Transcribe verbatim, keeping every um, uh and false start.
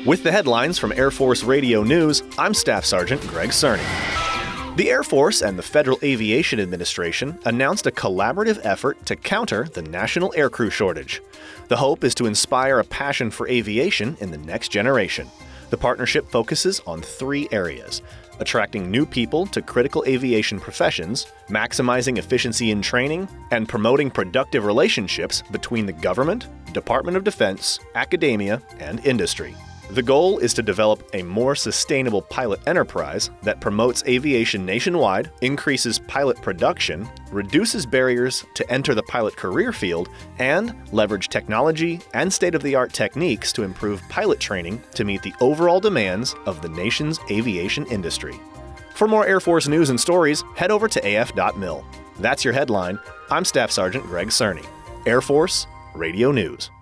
With the headlines from Air Force Radio News, I'm Staff Sergeant Greg Cerny. The Air Force and the Federal Aviation Administration announced a collaborative effort to counter the national aircrew shortage. The hope is to inspire a passion for aviation in the next generation. The partnership focuses on three areas: attracting new people to critical aviation professions, maximizing efficiency in training, and promoting productive relationships between the government, Department of Defense, academia, and industry. The goal is to develop a more sustainable pilot enterprise that promotes aviation nationwide, increases pilot production, reduces barriers to enter the pilot career field, and leverage technology and state-of-the-art techniques to improve pilot training to meet the overall demands of the nation's aviation industry. For more Air Force news and stories, head over to A F dot mil. That's your headline. I'm Staff Sergeant Greg Cerny, Air Force Radio News.